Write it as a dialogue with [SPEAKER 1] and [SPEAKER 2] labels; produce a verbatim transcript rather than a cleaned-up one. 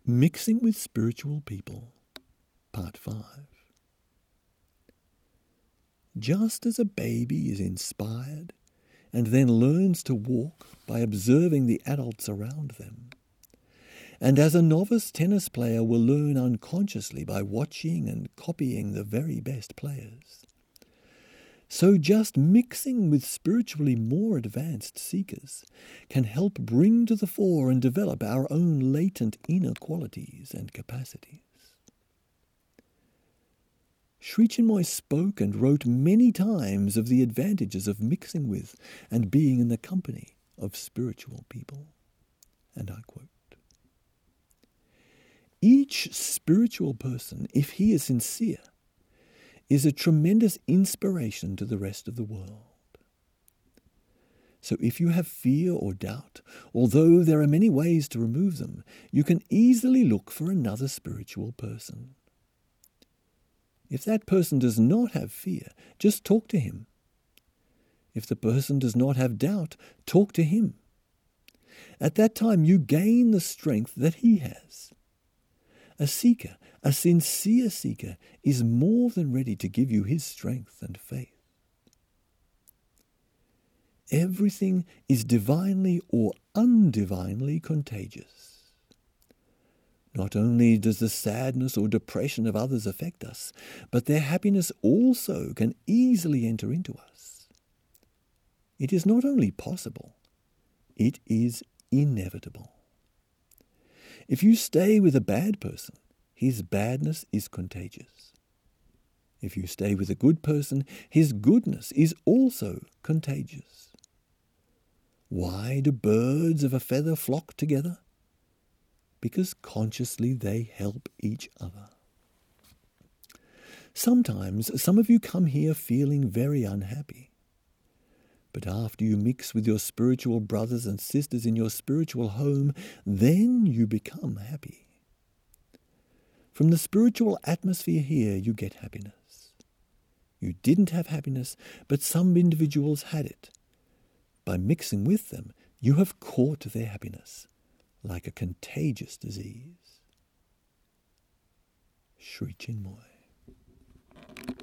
[SPEAKER 1] Mixing with Spiritual People, Part five. Just as a baby is inspired and then learns to walk by observing the adults around them, and as a novice tennis player will learn unconsciously by watching and copying the very best players, so just mixing with spiritually more advanced seekers can help bring to the fore and develop our own latent inner qualities and capacities. Sri Chinmoy spoke and wrote many times of the advantages of mixing with and being in the company of spiritual people. And I quote, "Each spiritual person, if he is sincere, is a tremendous inspiration to the rest of the world. So if you have fear or doubt, although there are many ways to remove them, you can easily look for another spiritual person. If that person does not have fear, just talk to him. If the person does not have doubt, talk to him. At that time you gain the strength that he has. A seeker, a sincere seeker, is more than ready to give you his strength and faith. Everything is divinely or undivinely contagious. Not only does the sadness or depression of others affect us, but their happiness also can easily enter into us. It is not only possible, it is inevitable. If you stay with a bad person, his badness is contagious. If you stay with a good person, his goodness is also contagious. Why do birds of a feather flock together? Because consciously they help each other. Sometimes some of you come here feeling very unhappy. But after you mix with your spiritual brothers and sisters in your spiritual home, then you become happy. From the spiritual atmosphere here, you get happiness. You didn't have happiness, but some individuals had it. By mixing with them, you have caught their happiness, like a contagious disease. Sri Chinmoy.